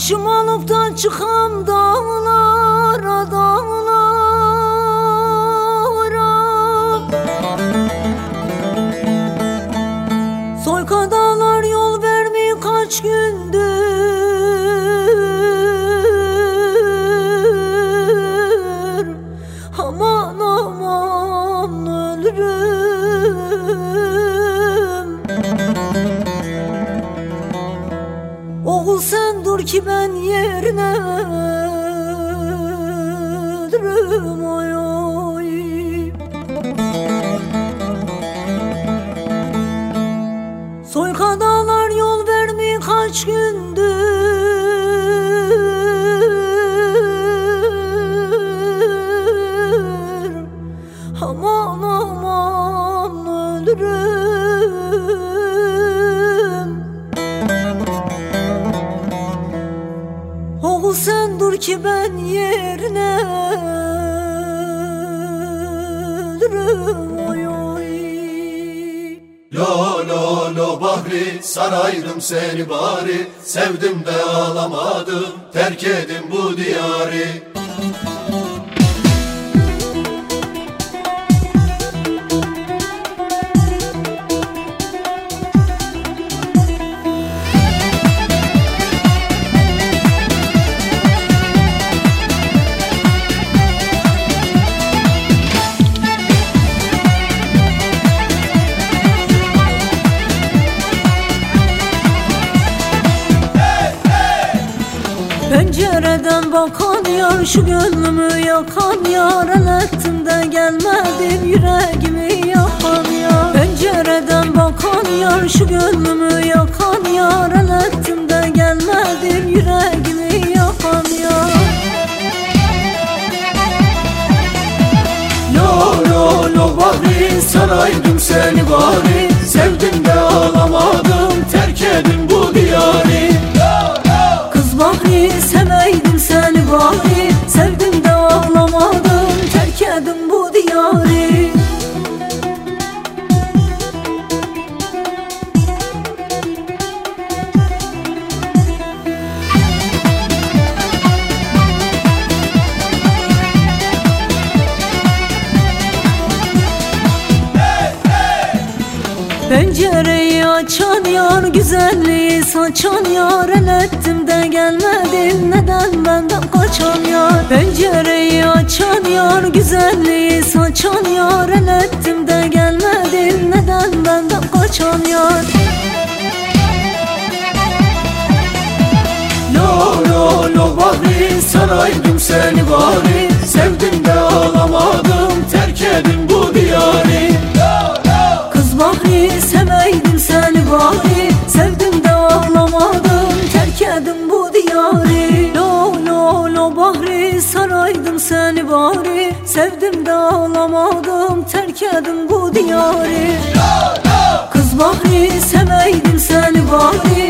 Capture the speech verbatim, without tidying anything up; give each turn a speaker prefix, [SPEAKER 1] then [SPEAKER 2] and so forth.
[SPEAKER 1] Başım alıp da çıkam dağlara dağlara, soyka dağlar yol vermiyor kaç gündür. Aman aman ölürüm. Oğul sen dur ki ben yerine ölürüm. Oy oy. Soyka dağlar yol vermiyor kaç gündür. Aman aman ölürüm. Oğul sen dur ki ben yerine ölürüm. Oy oy.
[SPEAKER 2] Lo lo lo Bahri, saraydım seni bari, sevdim de ağlamadım, terk edin bu diyarı.
[SPEAKER 1] Pencereden bakan yar, şu gönlümü yakan yar, el ettim de gelmedim yüreğimi yakan yar. Pencereden bakan yar, şu gönlümü yakan yar, el ettim de gelmedim yüreğimi yakan yar.
[SPEAKER 2] Lo lo lo Bahri, saraydım seni bari, sevdim de ağlamadım, terk edin bu diyarı.
[SPEAKER 1] Kız Bahri seveydim seni bari, sevdim de ağlamadım, terk edin bu diyarı. Pencereyi açan yar, güzelliği saçan yar, el ettim de gelmedin, neden benden kaçan yar. Pencereyi açan yar, güzelliği saçan yar, el ettim de gelmedin, neden benden kaçan yar.
[SPEAKER 2] Lo lo lo Bahri, saraydım seni bari, sevdim de ağlamadım, terk edin bu diyarı.
[SPEAKER 1] Kız Bahri seveydim seni bari, sevdim de ağlamadım, terk edin bu diyarı. Lo lo lo Bahri, saraydım seni bari, sevdim de ağlamadım, terk edin bu diyarı. Kız Bahri seveydim seni bari,